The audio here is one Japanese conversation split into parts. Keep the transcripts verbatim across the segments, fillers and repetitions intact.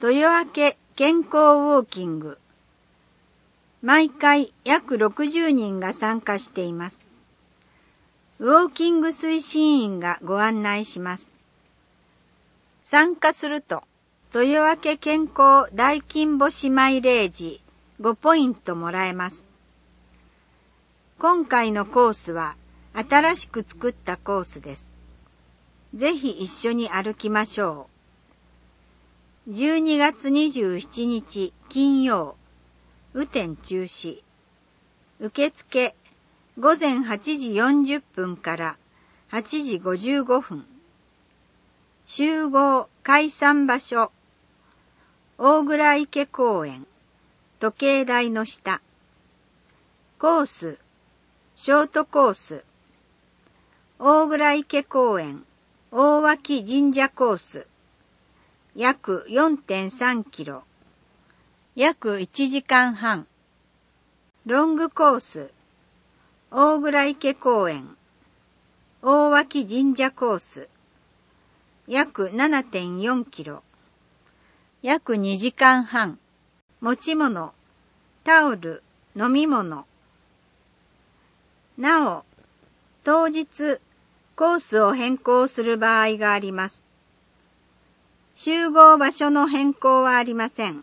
豊明健康ウォーキング。毎回約ろくじゅうにんが参加しています。ウォーキング推進員がご案内します。参加すると、豊明健康大金星マイレージごポイントもらえます。今回のコースは新しく作ったコースです。ぜひ一緒に歩きましょう。じゅうにがつにじゅうしちにち金曜、雨天中止。受付ごぜんはちじよんじゅっぷんからはちじごじゅうごふん。集合解散場所、大倉池公園、時計台の下。コース、ショートコース、大倉池公園、大脇神社コース、約 よんてんさんキロ、約いちじかんはん。ロングコース、大倉池公園、大脇神社コース、約 ななてんよんキロ、約にじかんはん。持ち物、タオル、飲み物。なお、当日、コースを変更する場合があります。集合場所の変更はありません。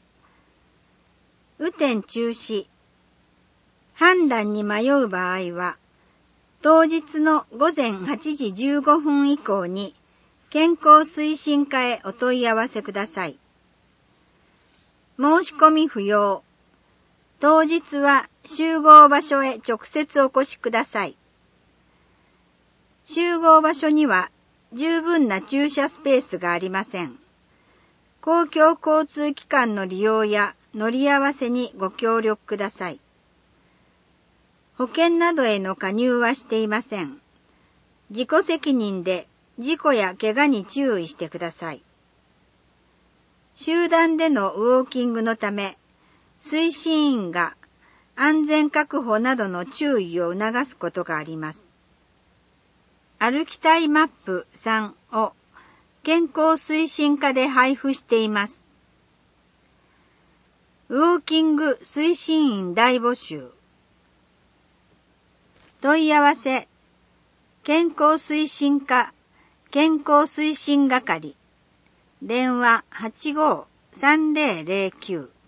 雨天中止。判断に迷う場合は、当日のごぜんはちじじゅうごふん以降に健康推進課へお問い合わせください。申し込み不要。当日は集合場所へ直接お越しください。集合場所には十分な駐車スペースがありません。公共交通機関の利用や乗り合わせにご協力ください。保険などへの加入はしていません。自己責任で事故や怪我に注意してください。集団でのウォーキングのため、推進員が安全確保などの注意を促すことがあります。歩きたいマップさんを健康推進課で配布しています。ウォーキング推進員大募集。問い合わせ、健康推進課、健康推進係、電話 はちごーさんぜろぜろきゅう。